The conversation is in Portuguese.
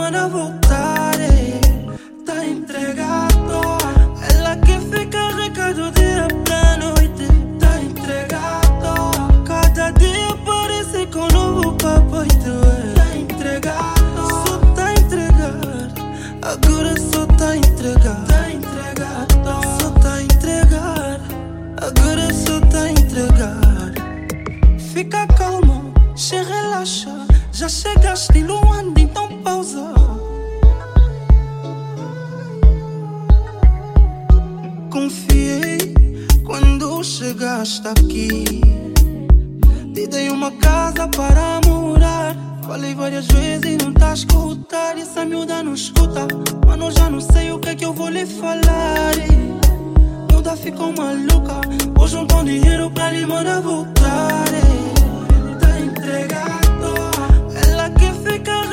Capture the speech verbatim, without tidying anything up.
manda voltar, eh. Tá entregado. Ela que fica rica do dia pra noite. Tá entregado. Cada dia parece com um novo papo e tu é. Tá entregado. Só tá entregado. Agora só tá entregado. Tá entregado. Só tá entregado. Agora só tá entregado. Fica calmo, se relaxa. Já chegaste Luanda, então pausa. Confiei quando chegaste aqui. Te dei uma casa para morar. Falei várias vezes e não tá a escutar. E essa miúda não escuta. Mano, já não sei o que é que eu vou lhe falar. E miúda ficou maluca. Vou juntar um dinheiro pra lhe mandar voltar. E tá entregado. Ela que fica